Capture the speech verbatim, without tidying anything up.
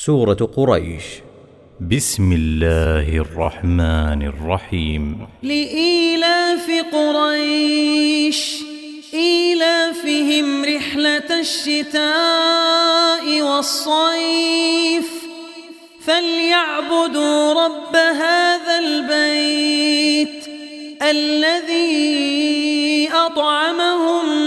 سورة قريش. بسم الله الرحمن الرحيم. لإيلاف قريش إيلافهم رحلة الشتاء والصيف فليعبدوا رب هذا البيت الذي أطعمهم